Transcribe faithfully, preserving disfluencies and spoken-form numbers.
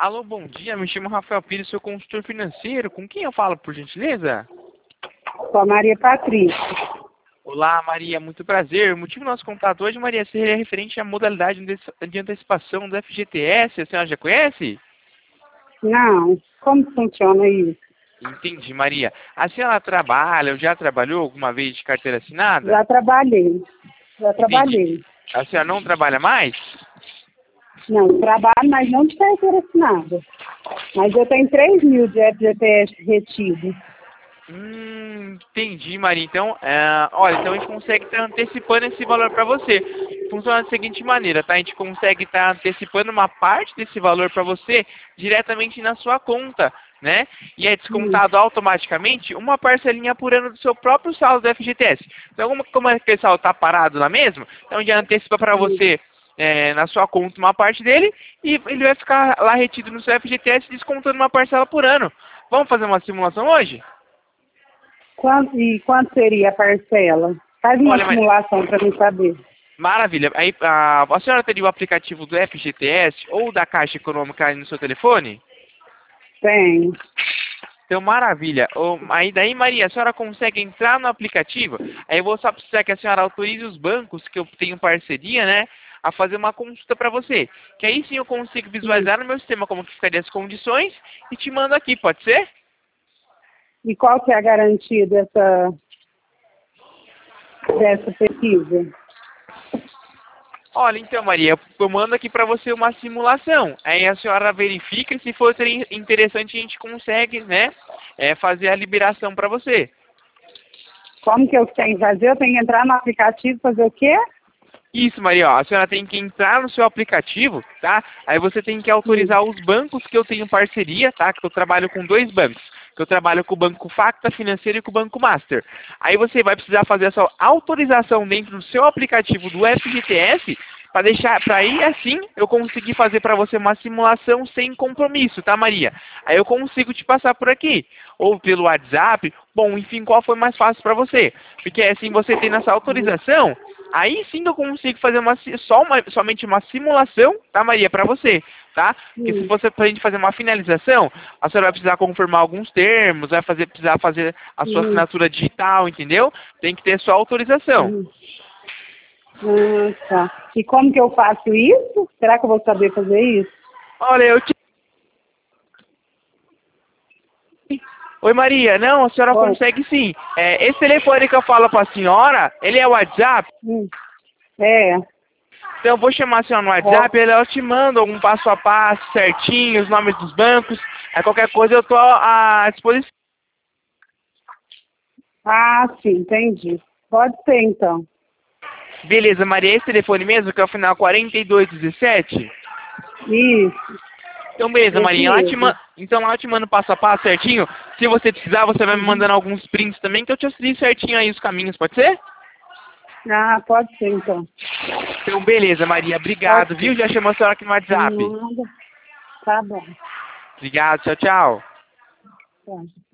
Alô, bom dia, me chamo Rafael Pires, sou consultor financeiro. Com quem eu falo, por gentileza? Com a Maria Patrícia. Olá, Maria, muito prazer. O motivo do nosso contato hoje, Maria, seria referente à modalidade de antecipação do F G T S. A senhora já conhece? Não, como funciona isso? Entendi, Maria. A senhora trabalha ou já trabalhou alguma vez de carteira assinada? Já trabalhei, já Entendi. trabalhei. A senhora não trabalha mais? Não, trabalho, mas não de carteira assinada. Mas eu tenho três mil de F G T S retido. Hum, entendi, Maria. Então, é, olha, então a gente consegue estar antecipando esse valor para você. Funciona da seguinte maneira, tá? A gente consegue estar antecipando uma parte desse valor para você diretamente na sua conta, né? E é descontado Hum. automaticamente uma parcelinha por ano do seu próprio saldo do F G T S. Então, como, como aquele saldo está parado lá mesmo, então já antecipa para você é, na sua conta uma parte dele e ele vai ficar lá retido no seu F G T S descontando uma parcela por ano. Vamos fazer uma simulação hoje? Quanto, e quanto seria a parcela? Faz uma Olha, mas simulação para mim saber. maravilha. Aí, a, a senhora teria o aplicativo do F G T S ou da Caixa Econômica aí no seu telefone? Tenho. Então, maravilha. Ô, aí daí, Maria, a senhora consegue entrar no aplicativo, aí eu vou só precisar que a senhora autorize os bancos que eu tenho parceria, né, a fazer uma consulta para você. Que aí sim eu consigo visualizar no meu sistema como que ficaria as condições e te mando aqui, pode ser? E qual que é a garantia dessa, dessa pesquisa? Olha, então, Maria, eu mando aqui para você uma simulação. Aí a senhora verifica e se for ter interessante a gente consegue, né, é, fazer a liberação para você. Como que eu tenho que fazer? Eu tenho que entrar no aplicativo e fazer o quê? Isso, Maria, ó, a senhora tem que entrar no seu aplicativo, tá? Aí você tem que autorizar os bancos que eu tenho parceria, tá? Que eu trabalho com dois bancos. Que eu trabalho com o Banco Facta Financeiro e com o Banco Master. Aí você vai precisar fazer essa autorização dentro do seu aplicativo do F G T S para deixar, para aí assim eu conseguir fazer para você uma simulação sem compromisso, tá, Maria? Aí eu consigo te passar por aqui, ou pelo WhatsApp, bom, enfim, qual foi mais fácil para você? Porque assim você tem essa autorização, aí sim eu consigo fazer uma, só uma, somente uma simulação, tá, Maria, para você, tá? Porque se Hum. fosse pra gente fazer uma finalização, a senhora vai precisar confirmar alguns termos, vai fazer, precisar fazer a sua Hum. assinatura digital, entendeu? Tem que ter sua autorização. Hum. Ah, tá. E como que eu faço isso? Será que eu vou saber fazer isso? Olha, eu te... Oi, Maria, não, a senhora Oi. consegue sim. É, esse telefone que eu falo para a senhora, ele é o WhatsApp? Hum. É. Então eu vou chamar a senhora no WhatsApp, Ó. ela te manda algum passo a passo certinho, os nomes dos bancos, aí qualquer coisa eu tô à disposição. Ah, sim, entendi. Pode ser, então. Beleza, Maria, esse telefone mesmo, que é o final quarenta e dois dezessete? Isso, Então, beleza, esse Marinha. Lá te mesmo. man... Então, lá eu te mando passo a passo certinho. Se você precisar, você vai me Uhum. mandando alguns prints também, que eu te auxilio certinho aí os caminhos, pode ser? Ah, pode ser, então. Então, beleza, Maria. Obrigado, Ok. viu? Já chamou a senhora aqui no WhatsApp. Nada. Tá bom. Obrigado, tchau, tchau. Tá.